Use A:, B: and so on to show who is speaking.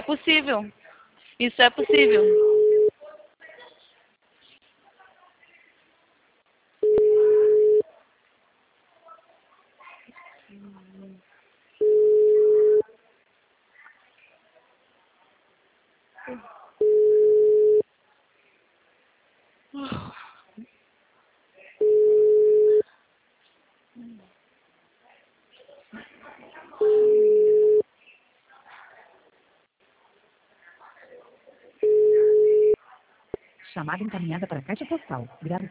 A: possível. Isso é possível.
B: Chamada encaminhada para a caixa postal. Grave